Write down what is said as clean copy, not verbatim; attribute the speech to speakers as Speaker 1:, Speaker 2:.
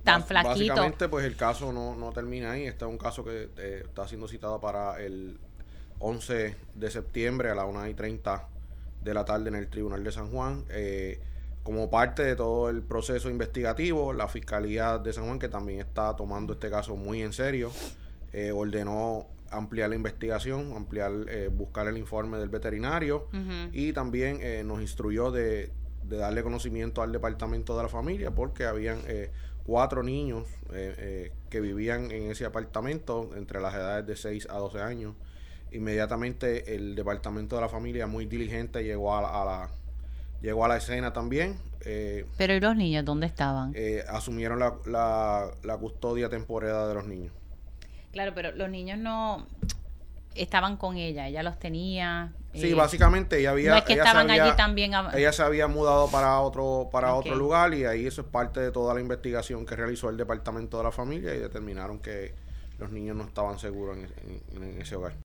Speaker 1: tan flaquito.
Speaker 2: Básicamente, pues el caso no termina ahí. Este es un caso que está siendo citado para el 11 de septiembre a las 1:30 de la tarde en el Tribunal de San Juan. Como parte de todo el proceso investigativo, la Fiscalía de San Juan, que también está tomando este caso muy en serio, ordenó ampliar la investigación, buscar el informe del veterinario y también nos instruyó de darle conocimiento al Departamento de la Familia, porque habían 4 niños que vivían en ese apartamento entre las edades de 6 a 12 años. Inmediatamente el Departamento de la Familia, muy diligente, llegó a la escena también.
Speaker 1: Pero ¿y los niños dónde estaban?
Speaker 2: Asumieron la custodia temporal de los niños.
Speaker 1: Claro, pero los niños no estaban con ella los tenía.
Speaker 2: Sí, básicamente ella
Speaker 1: no es que estaban allí también.
Speaker 2: Ella se había mudado para otro lugar, y ahí eso es parte de toda la investigación que realizó el Departamento de la Familia, y determinaron que los niños no estaban seguros en ese hogar.